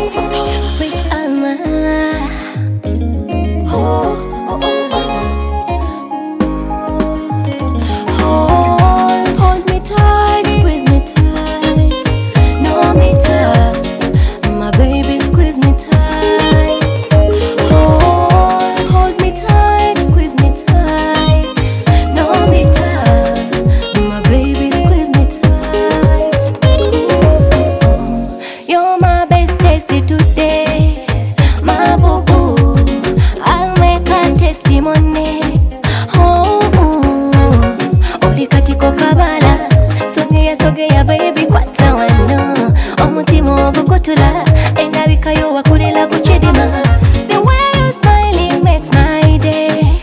Great Alma. Hold me tight, squeeze me tight. No me tight, my baby, squeeze me tight. Hold me tight, squeeze me tight. No me tight, my baby, squeeze me tight. You're my best tasty today, my boo boo. I'll make a testimony. Katiko kabala, sogea baby kwata wano. Omutima ogukutula, endabika yo wakulela kuchidima. The way you smiling makes my day.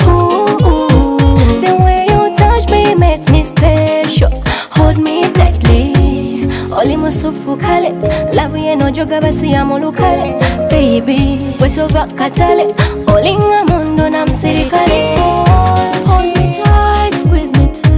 The way you touch me makes me special. Hold me tightly, oli musufu kale. Love ye no joga basi ya mulukale. Baby, wetova katale, olinga mundo na msirikale. Hold me tight, squeeze me tight.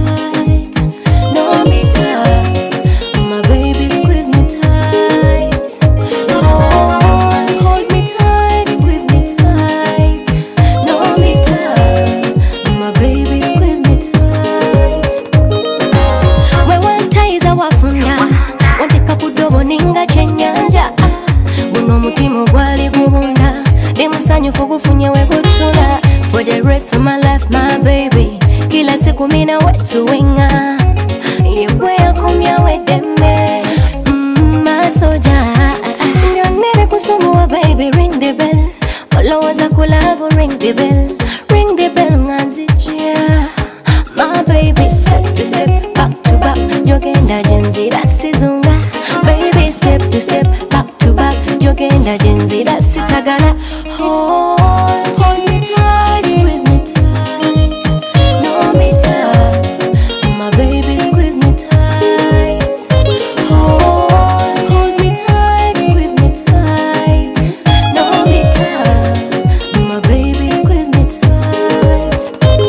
For the rest of my life, my baby, kila siku mina wetu winga. Yewe ya kumya wedeme, my soldier. Nyonere kusumbua baby, ring the bell. Olowaza kulavu, ring the bell. Ring the bell nganzijia. My baby, step to step, back to back. Jogenda jenzi dasizunga. Baby, step to step, back to back. Jogenda jenzi dasitagala. Hold me tight, squeeze me tight. No me tight, my baby, squeeze me tight. Hold me tight, squeeze me tight. No me tight, my baby, squeeze me tight.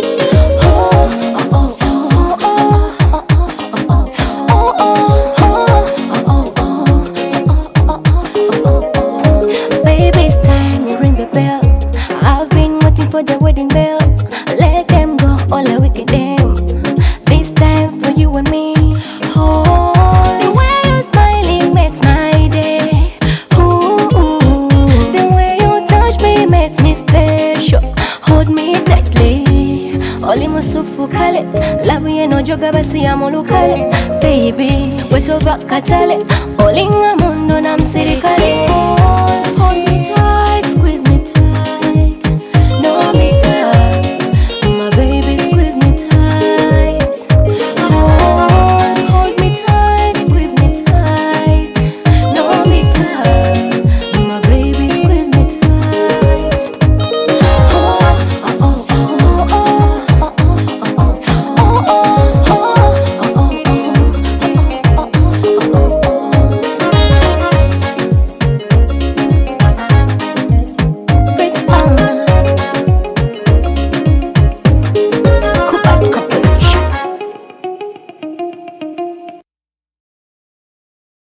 Baby, it's time you ring the bell. I've been waiting for the wedding bell. Let them go, all the wicked them. This time for you and me. The way you're smiling makes my day. The way you touch me makes me special. Hold me tightly, oli musufu kale. Love ye no joga basi ya mulukale. Baby, wetova katale, olinga mundo na msirikale.